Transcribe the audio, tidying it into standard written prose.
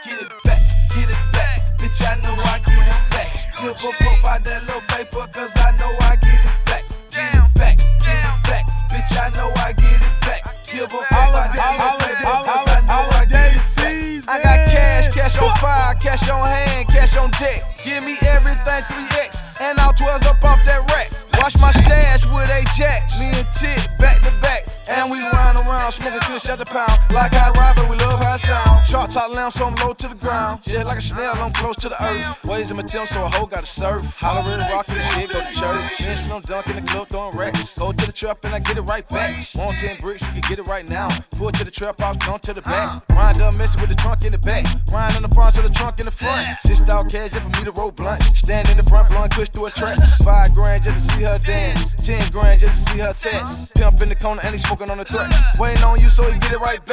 get it back, bitch, I know I get it back. Give a fuck about that little paper, cause I know I get it back. Get it back, bitch, I know I get it back. Give a fuck about that little paper, cause I know I get it back. I got cash on fire, cash on hand, cash on deck. Give me everything 3X, and I'll 12s up off that rack. Watch my stash with Ajax, me and Tit back to back. And we run around, smoking kush at the pound. Like I ride, but we love how it sound. Chart top lamb, so I'm low to the ground. Just like a snail, I'm close to the earth. Waves in my tail, so a hoe gotta surf. Hollering, rockin' the shit, go to church. Mention I'm dunking the club, throwing racks. Go to the trap and I get it right back. Want 10 bricks, you can get it right now. Pull to the trap house, come to the back. Ryan done messing with the trunk in the back. Ryan in the front, so the trunk in the front. 6,000 cash just for me to roll blunt. Stand in the front, blowing kush through a trap. 5 grand just to see her dance. 10 grand just to see her test. Pimp in the corner and he smoking on the track. Waiting on you so he get it right back.